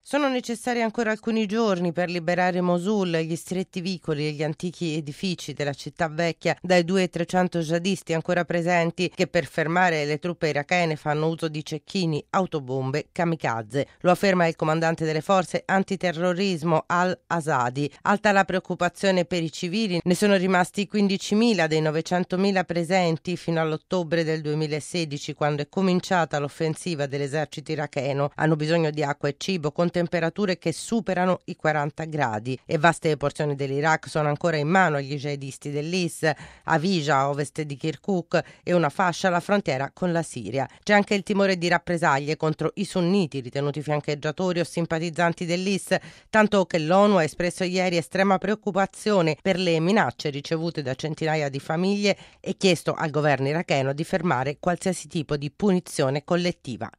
Sono necessari ancora alcuni giorni per liberare Mosul, gli stretti vicoli e gli antichi edifici della città vecchia dai 200-300 jihadisti ancora presenti che per fermare le truppe irachene fanno uso di cecchini, autobombe, kamikaze. Lo afferma il comandante delle forze antiterrorismo al-Asadi. Alta la preoccupazione per i civili, ne sono rimasti 15.000 dei 900.000 presenti fino all'ottobre del 2016 quando è cominciata l'offensiva dell'esercito iracheno. Hanno bisogno di acqua e cibo con temperature che superano i 40 gradi e vaste porzioni dell'Iraq sono ancora in mano agli jihadisti dell'IS, Avija a ovest di Kirkuk e una fascia alla frontiera con la Siria. C'è anche il timore di rappresaglie contro i sunniti ritenuti fiancheggiatori o simpatizzanti dell'IS, tanto che l'ONU ha espresso ieri estrema preoccupazione per le minacce ricevute da centinaia di famiglie e chiesto al governo iracheno di fermare qualsiasi tipo di punizione collettiva.